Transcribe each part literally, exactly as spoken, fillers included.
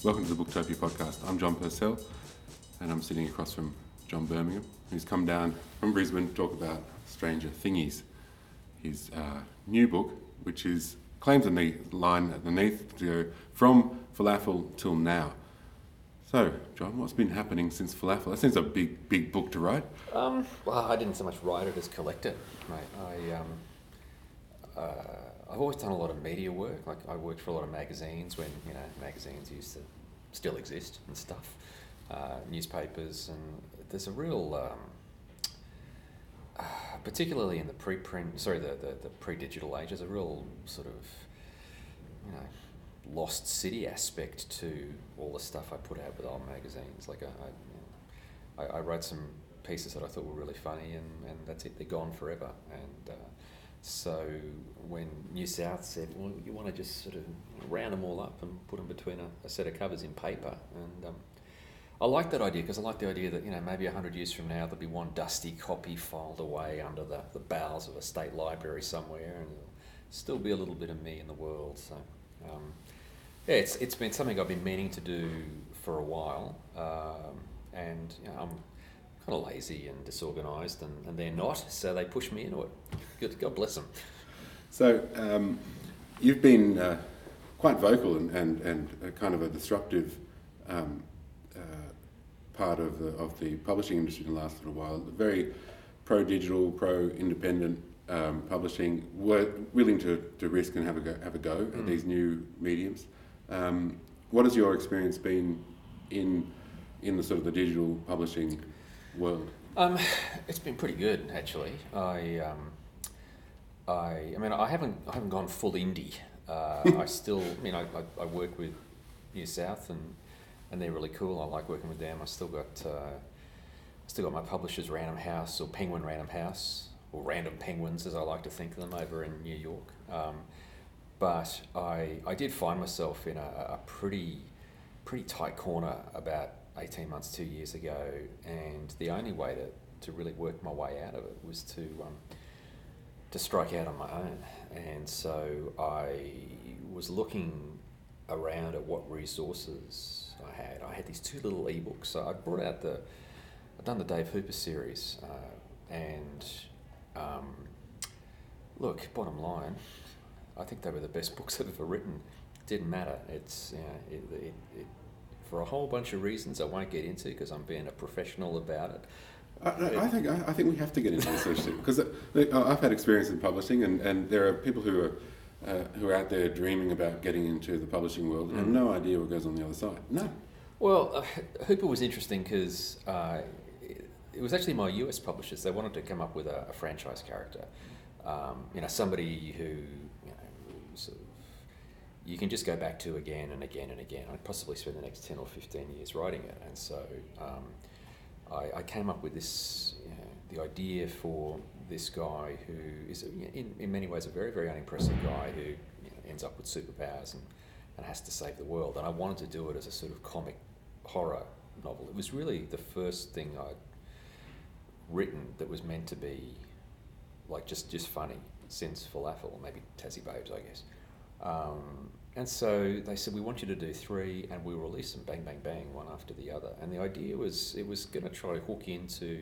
Welcome to the Booktopia podcast. I'm John Purcell, and I'm sitting across from John Birmingham, who's come down from Brisbane to talk about Stranger Thingies, his uh, new book, which is claims on the line underneath to go from falafel till now. So, John, what's been happening since falafel? That seems a big, big book to write. Um, well, I didn't so much write it as collect it, mate. I um, uh, I've always done a lot of media work. Like I worked for a lot of magazines when you know magazines used to still exist and stuff, uh, newspapers, and there's a real, um, uh, particularly in the pre-print, sorry, the, the, the pre-digital age, there's a real sort of, you know, lost city aspect to all the stuff I put out with old magazines. Like I, I, you know, I, I wrote some pieces that I thought were really funny, and, and that's it. They're gone forever. And uh, so when New South said, well, you want to just sort of round them all up and put them between a, a set of covers in paper, and um, I like that idea because I like the idea that you know maybe a hundred years from now there'll be one dusty copy filed away under the, the bowels of a state library somewhere, and there'll still be a little bit of me in the world. So. Um, Yeah, it's it's been something I've been meaning to do for a while, um, and you know, I'm kind of lazy and disorganised, and, and they're not, so they push me into it. Good, God bless them. So, um, you've been uh, quite vocal and, and, and a kind of a disruptive um, uh, part of the of the publishing industry in the last little while. Very pro-digital, pro-independent um, publishing, were willing to, to risk and have a go, have a go mm. at these new mediums. Um, what has your experience been in in the sort of the digital publishing world? Um, it's been pretty good actually. I um, I I mean I haven't I haven't gone full indie. Uh, I still I mean I, I, I work with New South and and they're really cool. I like working with them. I still got uh, still got my publishers Random House or Penguin Random House or Random Penguins as I like to think of them over in New York. Um, But I, I did find myself in a, a pretty pretty tight corner about eighteen months, two years ago, and the only way to, to really work my way out of it was to um, to strike out on my own. And so I was looking around at what resources I had. I had these two little ebooks. So I brought out the I've done the Dave Hooper series, uh, and um, look, bottom line, I think they were the best books I've ever written. It didn't matter. It's you know, it, it, it, for a whole bunch of reasons I won't get into because I'm being a professional about it. I, I think I, I think we have to get into this issue because I've had experience in publishing, and, and there are people who are uh, who are out there dreaming about getting into the publishing world and mm. have no idea what goes on the other side. No. Well, uh, Hooper was interesting because uh, it, it was actually my U S publishers. They wanted to come up with a, a franchise character. Um, you know, somebody who sort of you can just go back to again and again and again. I'd possibly spend the next ten or fifteen years writing it, and so um, I, I came up with this, you know, the idea for this guy who is in, in many ways a very, very unimpressive guy who you know, ends up with superpowers and, and has to save the world. And I wanted to do it as a sort of comic horror novel. It was really the first thing I'd written that was meant to be like just, just funny. Since Falafel, or maybe Tassie Babes, I guess. Um, and so they said, we want you to do three, and we'll release them bang, bang, bang, one after the other. And the idea was, it was going to try to hook into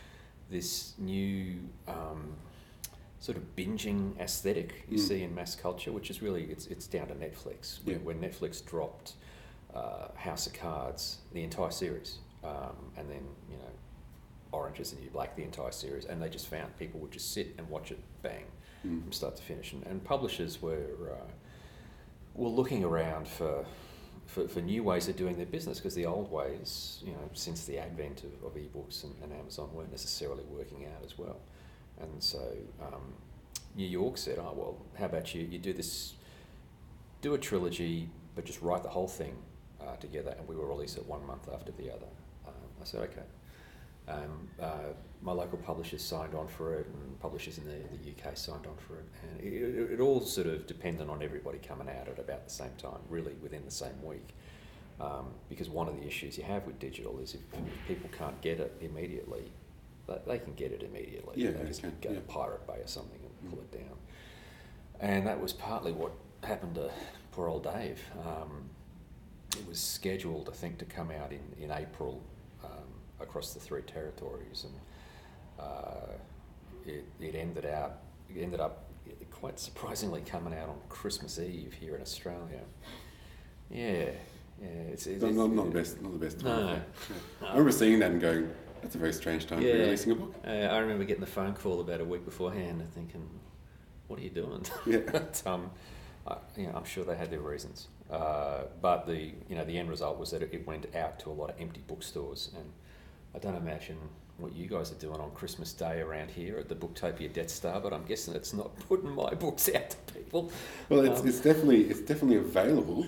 this new um, sort of binging aesthetic you mm. see in mass culture, which is really, it's it's down to Netflix. Yeah. When, when Netflix dropped uh, House of Cards, the entire series, um, and then, you know, Orange is the New Black, the entire series, and they just found people would just sit and watch it bang. Mm. From start to finish, and, and publishers were uh, were looking around for, for for new ways of doing their business because the old ways, you know, since the advent of, of ebooks and, and Amazon weren't necessarily working out as well. And so um, New York said, "Oh well, how about you? You do this, do a trilogy, but just write the whole thing uh, together, and we will release it one month after the other." Um, I said, "Okay." Um, uh, my local publishers signed on for it, and publishers in the, the U K signed on for it, and it, it, it all sort of depended on everybody coming out at about the same time, really within the same week. Um, because one of the issues you have with digital is if, if people can't get it immediately, they, they can get it immediately. Yeah, they just can, go yeah. to Pirate Bay or something and pull mm. it down. And that was partly what happened to poor old Dave. Um, it was scheduled, I think, to come out in, in April um, across the three territories, and uh, it, it ended out it ended up quite surprisingly coming out on Christmas Eve here in Australia. Yeah, yeah, it's, it's, not, it's not, not the best. Not the best. No, time. no. Yeah. I remember seeing that and going, "That's a very strange time Yeah. to be releasing a book." Uh, I remember getting the phone call about a week beforehand and thinking, "What are you doing?" Yeah. but um, I, you know, I'm sure they had their reasons. Uh, but the you know the end result was that it, it went out to a lot of empty bookstores, and I don't imagine what you guys are doing on Christmas Day around here at the Booktopia Death Star, but I'm guessing it's not putting my books out to people. Well, it's, Um, it's definitely it's definitely available.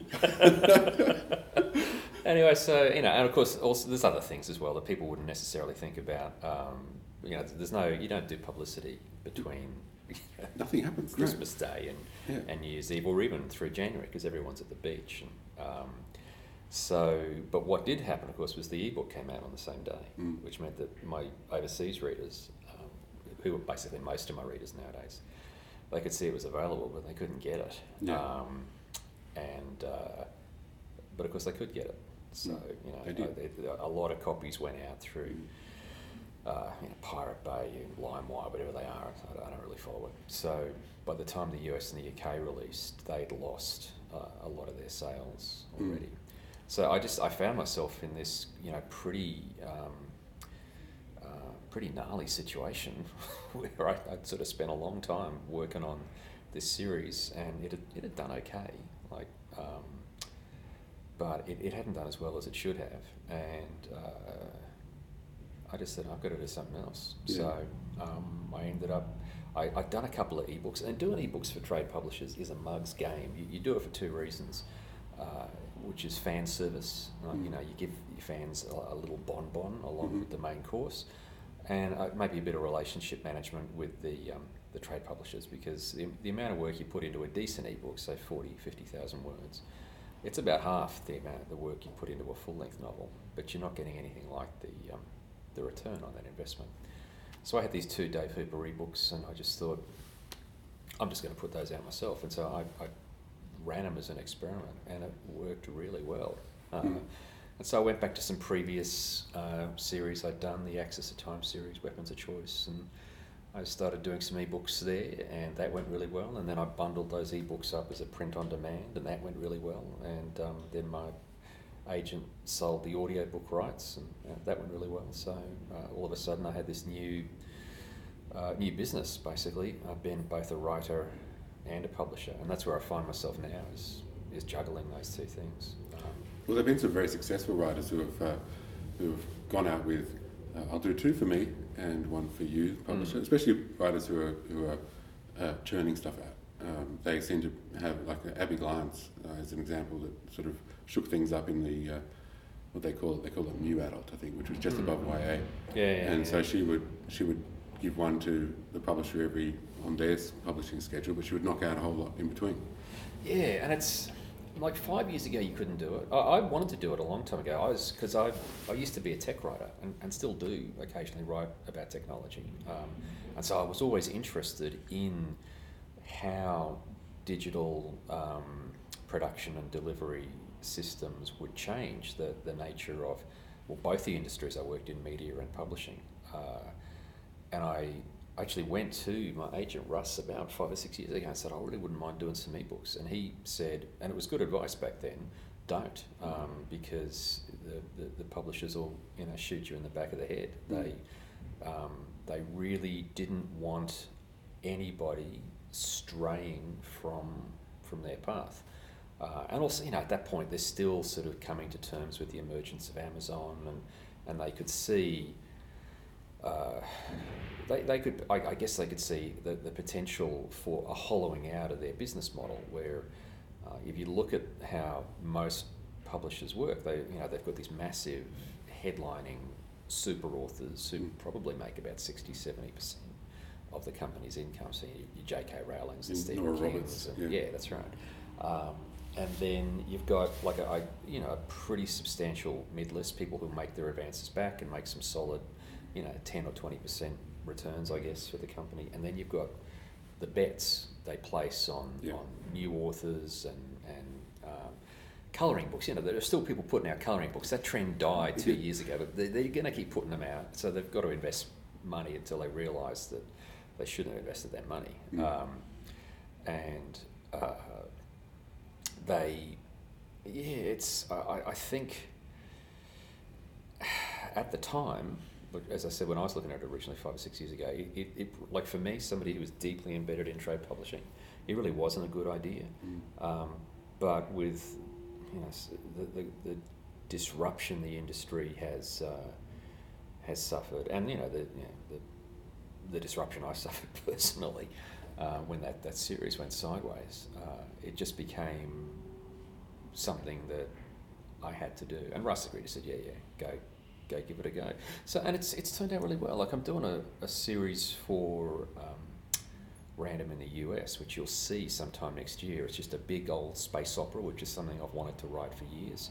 Anyway, so, you know, and of course, also there's other things as well that people wouldn't necessarily think about. Um, you know, there's no, you don't do publicity between you know, Nothing happens. no. Christmas Day and, Yeah. and New Year's Eve, or even through January, because everyone's at the beach. And, um, so, but what did happen, of course, was the ebook came out on the same day, Mm. which meant that my overseas readers, um, who are basically most of my readers nowadays, they could see it was available, but they couldn't get it. Yeah. Um, and uh, but of course, they could get it. So, Mm. you know, They did. uh, they, a lot of copies went out through uh, you know, Pirate Bay, LimeWire, whatever they are. I don't, I don't really follow it. So by the time the U S and the U K released, they'd lost uh, a lot of their sales Mm. already. So I just I found myself in this you know pretty um, uh, pretty gnarly situation where I, I'd sort of spent a long time working on this series, and it had, it had done okay. Like. Um, But it, it hadn't done as well as it should have, and uh, I just said, I've got to do something else. Yeah. So um, I ended up, I, I'd done a couple of ebooks, and doing ebooks for trade publishers is a mug's game. You, you do it for two reasons, uh, which is fan service. Like, Mm. You know, you give your fans a, a little bonbon along Mhm. with the main course, and uh, maybe a bit of relationship management with the um, the trade publishers, because the, the amount of work you put into a decent ebook, say forty, fifty thousand words, it's about half the amount of the work you put into a full-length novel, but you're not getting anything like the um, the return on that investment. So I had these two Dave Hooper ebooks, and I just thought, I'm just going to put those out myself. And so I, I ran them as an experiment, and it worked really well. Uh, Mm. And so I went back to some previous uh, series I'd done, the Axis of Time series, Weapons of Choice, and I started doing some ebooks there, and that went really well. And then I bundled those ebooks up as a print on demand, and that went really well. And um, then my agent sold the audiobook rights, and uh, that went really well. So uh, all of a sudden, I had this new uh, new business. Basically, I've been both a writer and a publisher, and that's where I find myself now, is is juggling those two things. Um, Well, there have been some very successful writers who have uh, who have gone out with, uh, I'll do two for me and one for you, publisher. Mm. Especially writers who are who are uh, churning stuff out. Um, they seem to have, like uh, Abby Glance uh, as an example, that sort of shook things up in the uh, what they call it. They call it new adult, I think, which was just Mm. above Y A. yeah, yeah, And yeah. so she would she would give one to the publisher every on their publishing schedule, but she would knock out a whole lot in between. Yeah, and it's like five years ago you couldn't do it. I, I wanted to do it a long time ago. I was because I I used to be a tech writer, and, and still do occasionally write about technology. Um, and so I was always interested in how digital um, production and delivery systems would change the the nature of well both the industries I worked in, media and publishing. Uh, and I actually went to my agent Russ about five or six years ago and said, I really wouldn't mind doing some ebooks. And he said, and it was good advice back then, don't, um, because the, the, the publishers will you know shoot you in the back of the head. They um, they really didn't want anybody straying from from their path. Uh, and also, you know, at that point, they're still sort of coming to terms with the emergence of Amazon, and, and they could see Uh, they, they could, I, I guess they could see the, the potential for a hollowing out of their business model, where uh, if you look at how most publishers work, they, you know, they've got these massive headlining super authors who probably make about sixty, seventy percent of the company's income. So your, your J K Rowlings and Mm, Stephen Nora Kings. Roberts, And, yeah. yeah, that's right. Um, and then you've got like a, a, you know, a pretty substantial mid-list, people who make their advances back and make some solid, you know, ten or twenty percent returns, I guess, for the company. And then you've got the bets they place on, Yeah. on new authors and, and um, colouring books. You know, there are still people putting out colouring books. That trend died two years ago, but they, they're going to keep putting them out. So they've got to invest money until they realise that they shouldn't have invested that money. Mm. Um, and uh, they, yeah, it's, I, I think at the time, as I said, when I was looking at it originally five or six years ago, it, it, it like for me, somebody who was deeply embedded in trade publishing, it really wasn't a good idea. Mm. Um, but with, you know, the, the, the disruption the industry has uh, has suffered, and you know the you know, the, the disruption I suffered personally uh, when that, that series went sideways, uh, it just became something that I had to do. And Russ agreed. He said, "Yeah, yeah, go." Go give it a go. So, and it's it's turned out really well. Like I'm doing a, a series for um, Random in the U S, which you'll see sometime next year. It's just a big old space opera, which is something I've wanted to write for years.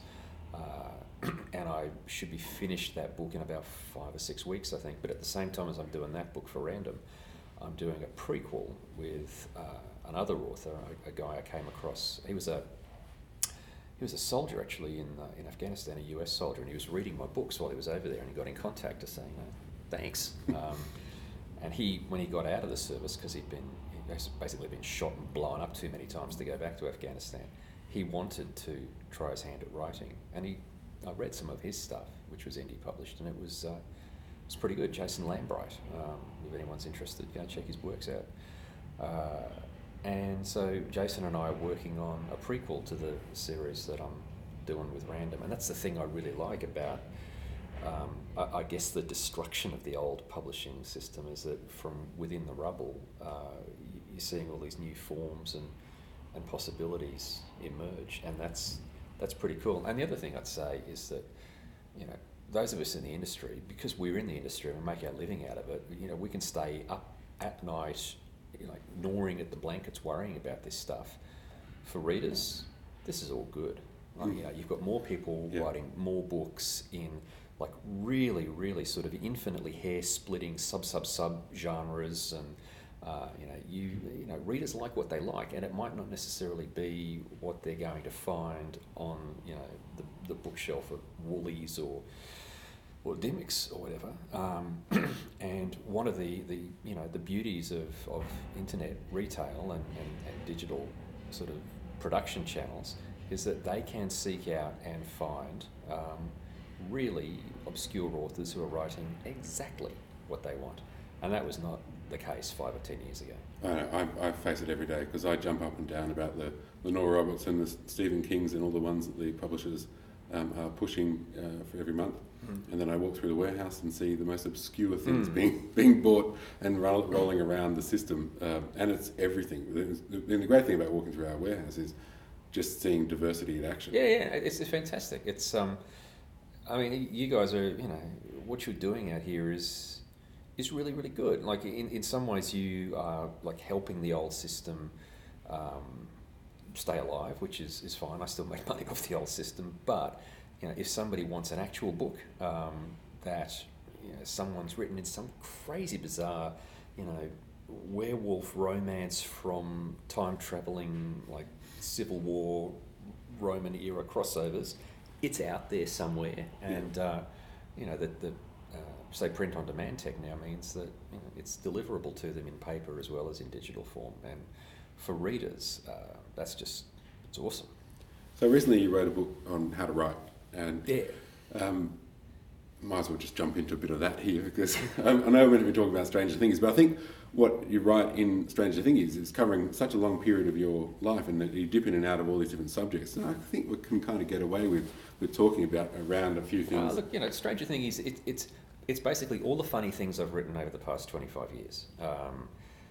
Uh, and I should be finished that book in about five or six weeks, I think. But at the same time as I'm doing that book for Random, I'm doing a prequel with uh, another author, a, a guy I came across. He was a He was a soldier actually in uh, in Afghanistan, a U S soldier, and he was reading my books while he was over there, and he got in contact to say, you know, thanks. Um, and he, when he got out of the service, because he'd been he'd basically been shot and blown up too many times to go back to Afghanistan, he wanted to try his hand at writing, and he I read some of his stuff, which was indie published, and it was uh, it was pretty good. Jason Lambright, um, if anyone's interested, go check his works out. Uh, And so Jason and I are working on a prequel to the series that I'm doing with Random, and that's the thing I really like about, um, I, I guess, the destruction of the old publishing system is that from within the rubble, uh, you're seeing all these new forms and, and possibilities emerge, and that's that's pretty cool. And the other thing I'd say is that, you know, those of us in the industry, because we're in the industry and we make our living out of it, you know, we can stay up at night, you know, gnawing at the blankets, worrying about this stuff. For readers, this is all good. Like, Mm. you know, you've got more people Yeah. writing more books in like really, really sort of infinitely hair-splitting sub-sub-sub genres, and uh, you know, you you know, readers like what they like, and it might not necessarily be what they're going to find on, you know, the, the bookshelf at Woolies or or Dymocks or whatever. Um, and one of the, the you know the beauties of, of internet retail and, and, and digital sort of production channels is that they can seek out and find um, really obscure authors who are writing exactly what they want. And that was not the case five or ten years ago. I, know, I, I face it every day because I jump up and down about the, the Nora Roberts and the Stephen Kings and all the ones that the publishers um, are pushing uh, for every month. Mm. And then I walk through the warehouse and see the most obscure things mm. being being bought and roll, rolling around the system. Um, and it's everything. And the great thing about walking through our warehouse is just seeing diversity in action. Yeah, yeah, it's, it's fantastic. It's, um, I mean, you guys are, you know, what you're doing out here is is really, really good. Like in, in some ways you are like helping the old system um, stay alive, which is, is fine. I still make money off the old system, but you know, if somebody wants an actual book um, that, you know, someone's written in some crazy, bizarre, you know, werewolf romance from time traveling, like Civil War, Roman era crossovers, it's out there somewhere. And uh, you know, that the uh, say print on demand tech now means that, you know, it's deliverable to them in paper as well as in digital form. And for readers, uh, that's just it's awesome. So recently you wrote a book on how to write. And yeah. um, might as well just jump into a bit of that here because I, I know we're going to be talking about Stranger Things, but I think what you write in Stranger Things is covering such a long period of your life, and that you dip in and out of all these different subjects. And I think we can kind of get away with, with talking about around a few things. Uh, look, you know, Stranger Things is it, it's it's basically all the funny things I've written over the past twenty-five years. Um,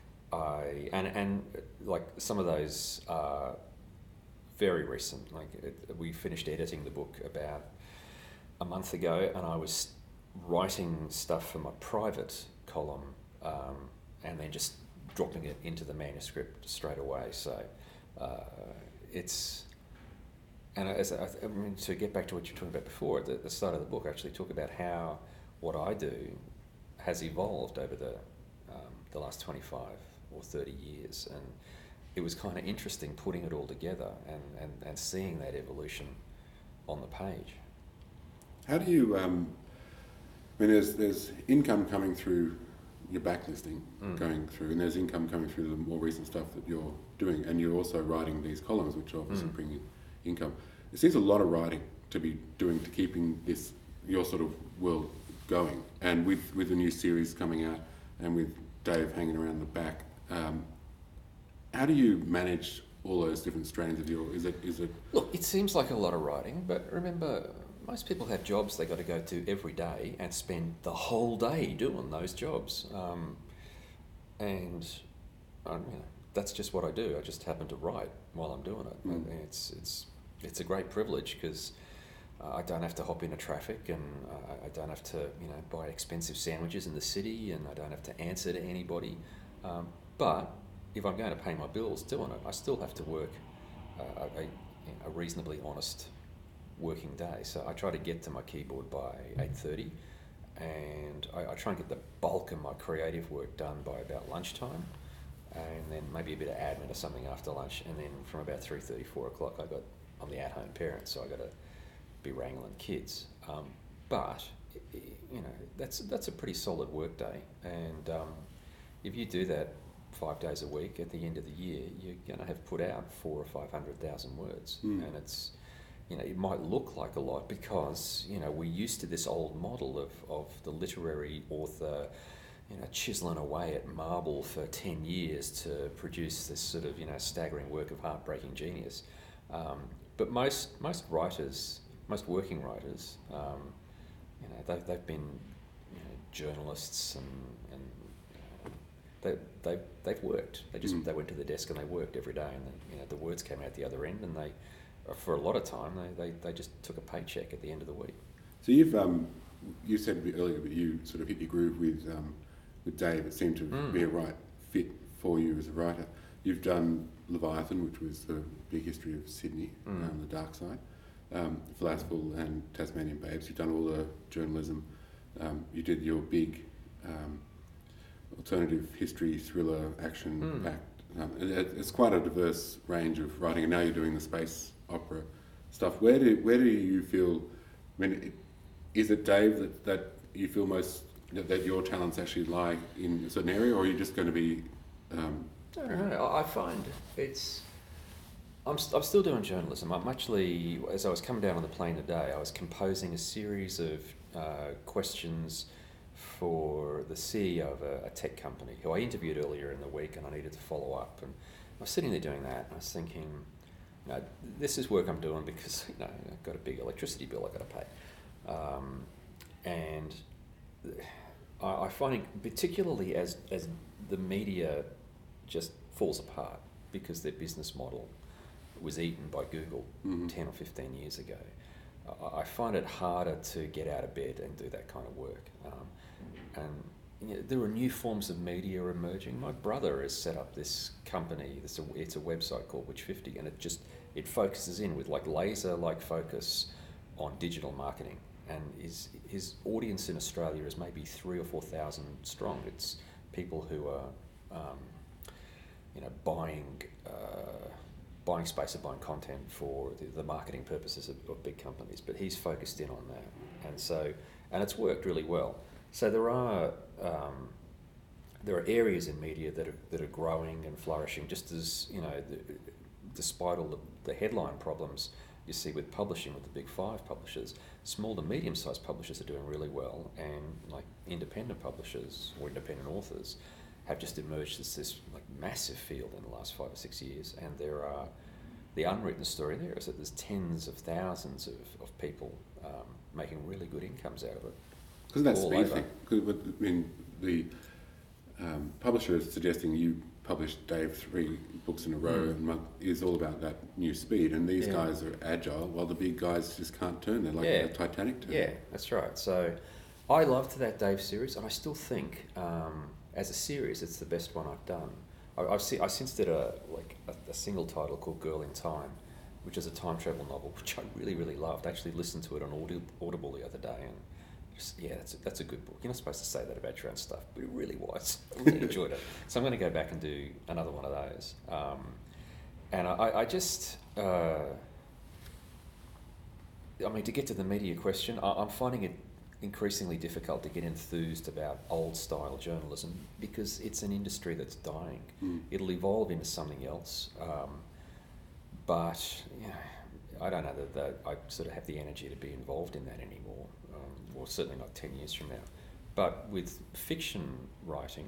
I and and like some of those are very recent. Like it, we finished editing the book about a month ago, and I was writing stuff for my private column, um, and then just dropping it into the manuscript straight away. So uh, it's and as I, I mean, to get back to what you were talking about before, at the, the start of the book, I actually talk about how what I do has evolved over the um, the last twenty-five or thirty years, and it was kind of interesting putting it all together and, and, and seeing that evolution on the page. How do you, um, I mean, there's, there's income coming through your backlisting Mm. going through, and there's income coming through the more recent stuff that you're doing, and you're also writing these columns, which obviously Mm. bring in income. It seems a lot of writing to be doing to keeping this, your sort of world going, and with, with the new series coming out, and with Dave hanging around the back, um, how do you manage all those different strands of your, is it, is it... Look, it seems like a lot of writing, but remember, most people have jobs they got to go to every day and spend the whole day doing those jobs. Um, and um, you know, that's just what I do. I just happen to write while I'm doing it. Mm. And it's, it's, it's a great privilege because uh, I don't have to hop into traffic, and uh, I don't have to, you know, buy expensive sandwiches in the city, and I don't have to answer to anybody. Um, but if I'm going to pay my bills doing it, I still have to work uh, a, a, a reasonably honest working day. So I try to get to my keyboard by eight thirty, and I, I try and get the bulk of my creative work done by about lunchtime, and then maybe a bit of admin or something after lunch, and then from about three thirty, four o'clock, I got I'm the at-home parent, so I got to be wrangling kids. Um, but you know, that's that's a pretty solid work day, and um, if you do that five days a week, at the end of the year, you're going to have put out four or five hundred thousand words, Mm. and it's, you know, it might look like a lot because, you know, we're used to this old model of, of the literary author, you know, chiseling away at marble for ten years to produce this sort of, you know, staggering work of heartbreaking genius. Um, but most most writers, most working writers, um, you know, they, they've been, you know, journalists and, and uh, they, they, they've worked. They just Mm. they went to the desk and they worked every day, and then, you know, the words came out the other end, and they, for a lot of time, they, they, they just took a paycheck at the end of the week. So you've, um, you said a bit earlier that you sort of hit your groove with, um, with Dave. It seemed to Mm. be a right fit for you as a writer. You've done Leviathan, which was the big history of Sydney, Mm. um, the dark side, um, Falasful and Tasmanian Babes. You've done all the journalism. Um, you did your big um, alternative history, thriller, action-packed. Um, it, it's quite a diverse range of writing, and now you're doing the space opera stuff. Where do where do you feel? I mean, it, is it Dave that, that you feel most that, that your talents actually lie in a certain area, or are you just going to be? Um, I don't know. I I find it's. I'm, st- I'm still doing journalism. I'm actually, as I was coming down on the plane today, I was composing a series of uh, questions for the C E O of a, a tech company who I interviewed earlier in the week, and I needed to follow up. And I was sitting there doing that, and I was thinking, you know, this is work I'm doing because, you know, I've got a big electricity bill I've got to pay. Um, and I, I find it, particularly as, as the media just falls apart because their business model was eaten by Google Mhm. ten or fifteen years ago, I, I find it harder to get out of bed and do that kind of work. Um, and you know, there are new forms of media emerging. My brother has set up this company. It's a, it's a website called Witch fifty, and it just it focuses in with like laser-like focus on digital marketing. And his his audience in Australia is maybe three or four thousand strong. It's people who are, um, you know, buying uh, buying space and buying content for the, the marketing purposes of, of big companies. But he's focused in on that, and so and it's worked really well. So there are um, there are areas in media that are that are growing and flourishing, just as, you know, the, despite all the, the headline problems you see with publishing, with the big five publishers, small to medium-sized publishers are doing really well, and like independent publishers or independent authors have just emerged as this like massive field in the last five or six years. And there are the unwritten story there is that there's tens of thousands of, of people um, making really good incomes out of it. Because that all speed over. thing. Because I mean, the um, publisher is suggesting you publish Dave three books in a row Mm. and month is all about that new speed. And these Yeah. guys are agile, while the big guys just can't turn. They're like Yeah. a Titanic turn. Yeah, that's right. So I loved that Dave series, and I still think um, as a series it's the best one I've done. I, I've se- I since did a like a, a single title called Girl in Time, which is a time travel novel, which I really really loved. I actually listened to it on Audi- Audible the other day, and Just, yeah, that's a, that's a good book. You're not supposed to say that about your own stuff, but it really was. I really enjoyed it. So I'm going to go back and do another one of those. Um, and I, I just, uh, I mean, to get to the media question, I, I'm finding it increasingly difficult to get enthused about old style journalism because it's an industry that's dying. Mm. It'll evolve into something else. Um, but, you know, I don't know that, that I sort of have the energy to be involved in that anymore, um, or certainly not ten years from now. But with fiction writing,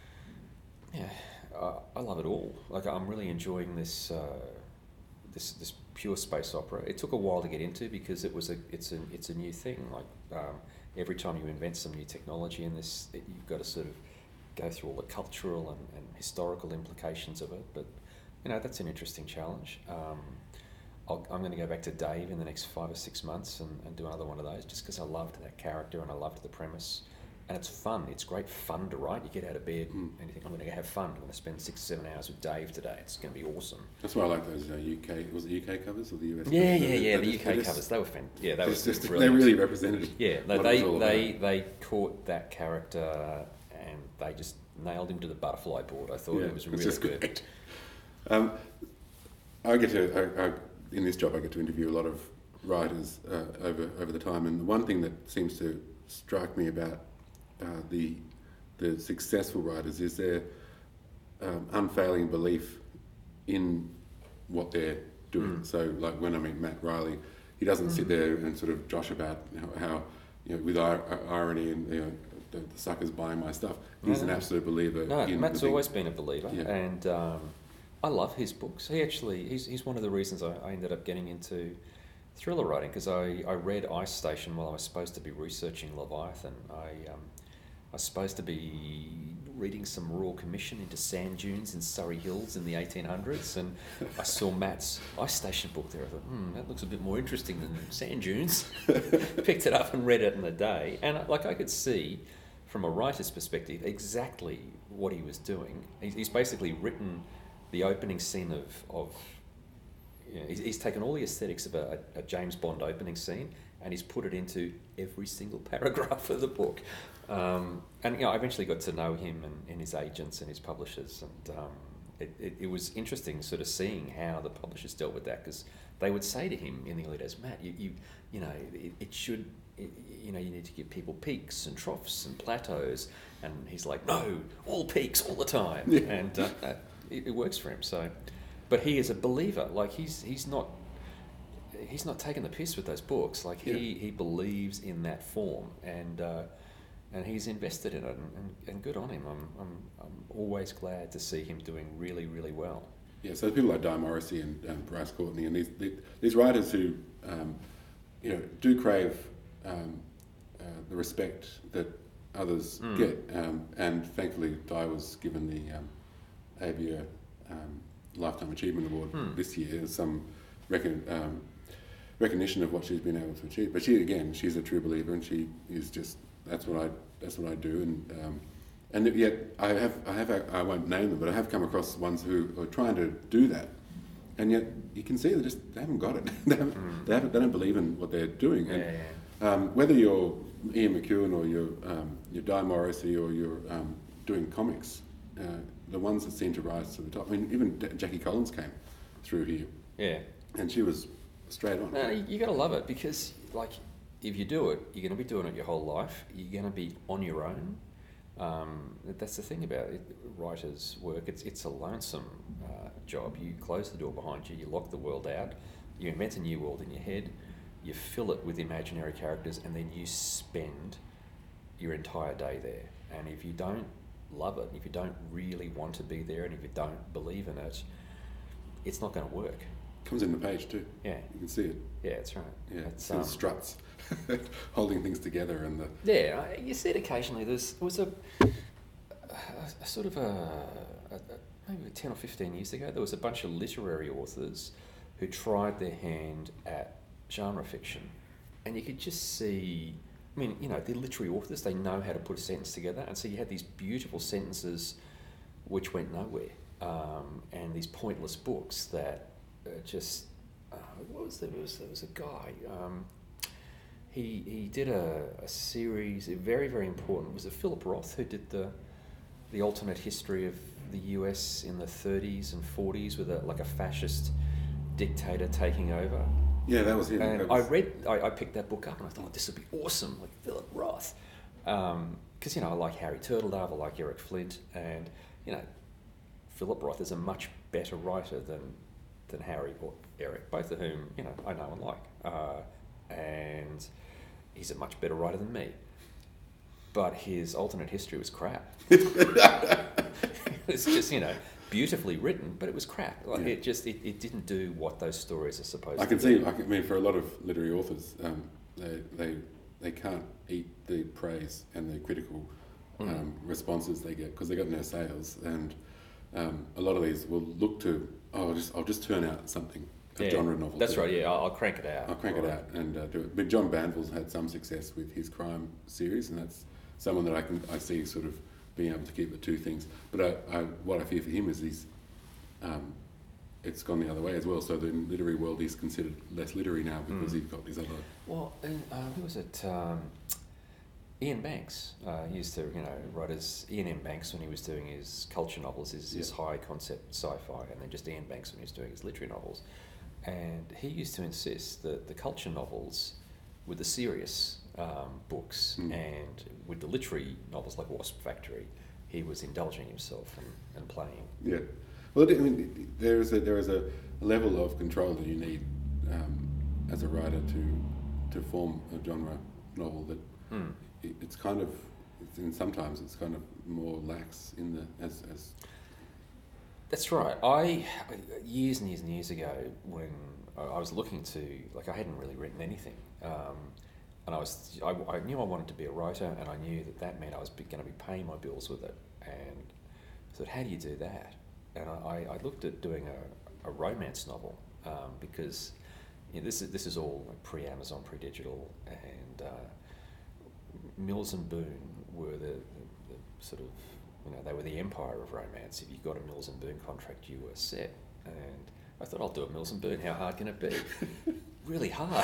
yeah, uh, I love it all. Like I'm really enjoying this, uh, this this pure space opera. It took a while to get into because it was a it's a it's a new thing. Like um, every time you invent some new technology in this, it, you've got to sort of go through all the cultural and, and historical implications of it. But you know that's an interesting challenge. Um, I'll, I'm going to go back to Dave in the next five or six months and, and do another one of those just because I loved that character and I loved the premise. And it's fun. It's great fun to write. You get out of bed Mm. and you think, I'm going to have fun. I'm going to spend six, seven hours with Dave today. It's going to be awesome. That's why I like those uh, U K. Was it U K covers or the U S? Yeah, covers? yeah, They- yeah. they The just- U K they just- covers, they were fan. Yeah, they just- were just- brilliant. They really represented. Yeah, no, what they it was all they about. they caught that character and they just nailed him to the butterfly board. I thought Yeah, it was it's really just good. great. Um, I get to I, I, in this job. I get to interview a lot of writers uh, over over the time, and the one thing that seems to strike me about uh, the the successful writers is their um, unfailing belief in what they're doing. Mm. So, like when I meet Matt Riley, he doesn't sit there and sort of josh about how, how you know, with ir- irony and you know, the, the suckers buying my stuff. He's No, an no. absolute believer. No, in Matt's the thing. always been a believer, Yeah. and um, I love his books. He actually, he's, he's one of the reasons I, I ended up getting into thriller writing because I, I read Ice Station while I was supposed to be researching Leviathan. I um, I was supposed to be reading some Royal Commission into sand dunes in Surrey Hills in the eighteen hundreds, and I saw Matt's Ice Station book there. I thought, hmm, that looks a bit more interesting than sand dunes. Picked it up and read it in a day, and like I could see, from a writer's perspective, exactly what he was doing. He's, he's basically written the opening scene of, of you know, he's, he's taken all the aesthetics of a, a James Bond opening scene and he's put it into every single paragraph of the book. Um, and you know, I eventually got to know him and, and his agents and his publishers, and um, it, it, it was interesting sort of seeing how the publishers dealt with that, because they would say to him in the early days, Matt, you you, you know, it, it should, it, you know, you need to give people peaks and troughs and plateaus, and he's like, no, all peaks all the time, Yeah. and uh, uh, it, it works for him. So, but he is a believer. Like he's he's not. He's not taking the piss with those books. Like he, Yeah. he believes in that form, and uh, and he's invested in it, and, and, and good on him. I'm, I'm I'm always glad to see him doing really really well. Yeah, so people like Di Morrissey and um, Bryce Courtney and these these, these writers who, um, you know, do crave um, uh, the respect that others Mm. get, um, and thankfully Di was given the um, A B A um, Lifetime Achievement Award Mm. this year as some recon, um, recognition of what she's been able to achieve. But she, again, she's a true believer, and she is just that's what I that's what I do, and. Um, And yet, I have, I have, I won't name them, but I have come across ones who are trying to do that, and yet you can see they just they haven't got it. they, haven't, Mm. they haven't, they don't believe in what they're doing. And Yeah, yeah. um, whether you're Ian McEwan or you're um, you're Di Morrissey or you're um, doing comics, uh, the ones that seem to rise to the top. I mean, even D- Jackie Collins came through here, Yeah. and she was straight on. No, you, you got to love it, because like if you do it, you're going to be doing it your whole life. You're going to be on your own. Um, that's the thing about it, writers' work. It's it's a lonesome uh, job. You close the door behind you. You lock the world out. You invent a new world in your head. You fill it with imaginary characters, and then you spend your entire day there. And if you don't love it, if you don't really want to be there, and if you don't believe in it, it's not going to work. Comes in the page too. Yeah, You can see it. yeah, that's right. Yeah, It's, it's um, um, struts, holding things together, and the Yeah, I- you see it occasionally. There's there was a, a, a sort of a, a, a maybe ten or fifteen years ago, there was a bunch of literary authors who tried their hand at genre fiction, and you could just see. I mean, you know, they're literary authors. They know how to put a sentence together, and so you had these beautiful sentences, which went nowhere, um, and these pointless books that uh, just. Uh, what was there? There was, there was a guy. Um, he he did a, a series, very very important. Was it Philip Roth who did the the alternate history of the U S in the thirties and forties with a like a fascist dictator taking over? Yeah, that was him. And That was... I read, I, I picked that book up and I thought, this would be awesome, like Philip Roth. Because, um, you know, I like Harry Turtledove, I like Eric Flint, and, you know, Philip Roth is a much better writer than than Harry or Eric, both of whom, you know, I know and like. Uh, and he's a much better writer than me. But his alternate history was crap. It's just, you know, beautifully written, but it was crap. Like Yeah. it just, it, it didn't do what those stories are supposed I to can do. see. I, can, I mean, for a lot of literary authors, um, they they they can't eat the praise and the critical um, Mm. responses they get because they got no sales, and um, a lot of these will look to, oh, I'll just I'll just turn out something, a Yeah, genre novel. That's to- right, yeah, I'll, I'll crank it out. I'll crank it Right. out and uh, do it. But John Banville's had some success with his crime series, and that's someone that I can I see sort of being able to keep the two things. But I, I, what I fear for him is he's um, it's gone the other way as well. So the literary world is considered less literary now because Mm. he's got these other. Well, and, uh, who was it? Um, Ian Banks uh, used to, you know, write as Ian M. Banks when he was doing his culture novels, his, his Yeah. high concept sci-fi, and then just Ian Banks when he was doing his literary novels. And he used to insist that the culture novels were the serious um, books, Mm. and with the literary novels like Wasp Factory, he was indulging himself and, and playing. Yeah. Well, I mean, there is a there is a level of control that you need um, as a writer to to form a genre novel that. Mm. It, it's kind of, it's, and sometimes it's kind of more lax in the as as. That's right. I years and years and years ago, when I I was looking to, like, I hadn't really written anything, um, and I was, I, I knew I wanted to be a writer, and I knew that that meant I was going to be paying my bills with it. And I thought, how do you do that? And I, I looked at doing a, a romance novel um, because you know, this is this is all like pre-Amazon, pre-digital, and uh, Mills and Boon were the, the, the sort of, you know, they were the empire of romance. If you got a Mills and Boon contract, you were set. And I thought, I'll do a Mills and Boon. How hard can it be? Really hard.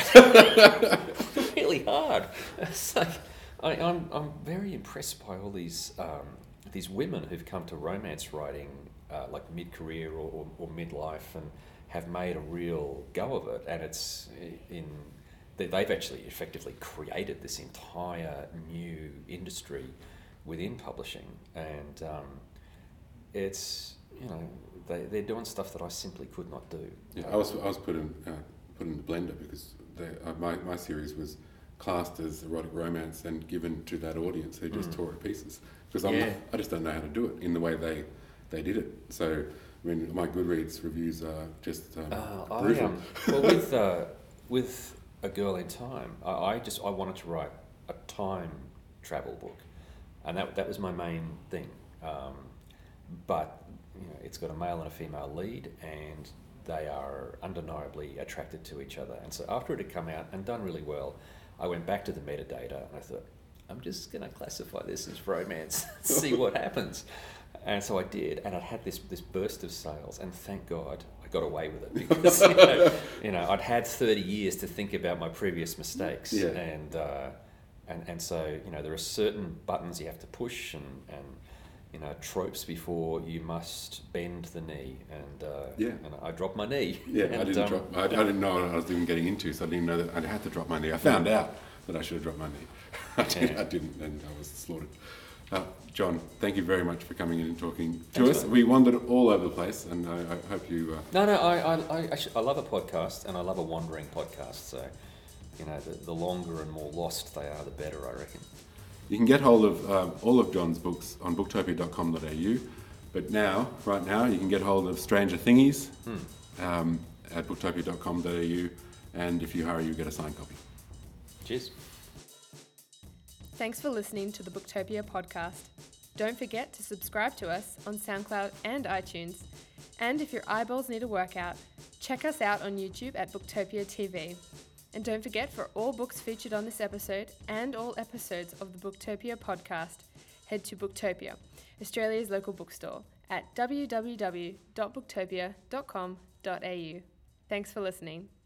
Really hard. It's like, I, I'm I'm very impressed by all these um, these women who've come to romance writing uh, like mid-career or, or, or midlife and have made a real go of it. And it's in that they've actually effectively created this entire new industry within publishing, and um, it's, you know, they they're doing stuff that I simply could not do. Yeah, I was I was put in uh, put in the blender because they, uh, my my series was classed as erotic romance and given to that audience who just Mm. tore it to pieces because I'm Yeah. not, I just don't know how to do it in the way they they did it. So I mean, my Goodreads reviews are just um, Uh, I, brutal. um, well, with uh, with A Girl in Time, I, I just I wanted to write a time travel book, and that that was my main thing. Um, but you know, it's got a male and a female lead, and they are undeniably attracted to each other. And so after it had come out and done really well, I went back to the metadata and I thought, I'm just going to classify this as romance, see what happens. And so I did, and I had this this burst of sales, and thank God I got away with it because you know, you know I'd had thirty years to think about my previous mistakes, Yeah. and uh, and and so you know there are certain buttons you have to push, and, and you know tropes before you must bend the knee, and uh, Yeah. and I dropped my knee. Yeah, and, I didn't um, drop. I, I didn't know what I was even getting into, so I didn't know that I had to drop my knee. I found out that I should have dropped my knee. I, did, Yeah. I didn't, and I was slaughtered. Uh, John, thank you very much for coming in and talking to Thanks, us. mate. We wandered all over the place, and I, I hope you. Uh, No, no, I, I, I, actually, I love a podcast, and I love a wandering podcast. So, you know, the, the longer and more lost they are, the better, I reckon. You can get hold of um, all of John's books on booktopia dot com dot a u, but now, right now, you can get hold of Stranger Thingies Hmm. um, at booktopia dot com dot a u, and if you hurry, you get a signed copy. Cheers. Thanks for listening to the Booktopia podcast. Don't forget to subscribe to us on SoundCloud and iTunes. And if your eyeballs need a workout, check us out on YouTube at Booktopia T V. And don't forget, for all books featured on this episode and all episodes of the Booktopia podcast, head to Booktopia, Australia's local bookstore, at w w w dot booktopia dot com dot a u. Thanks for listening.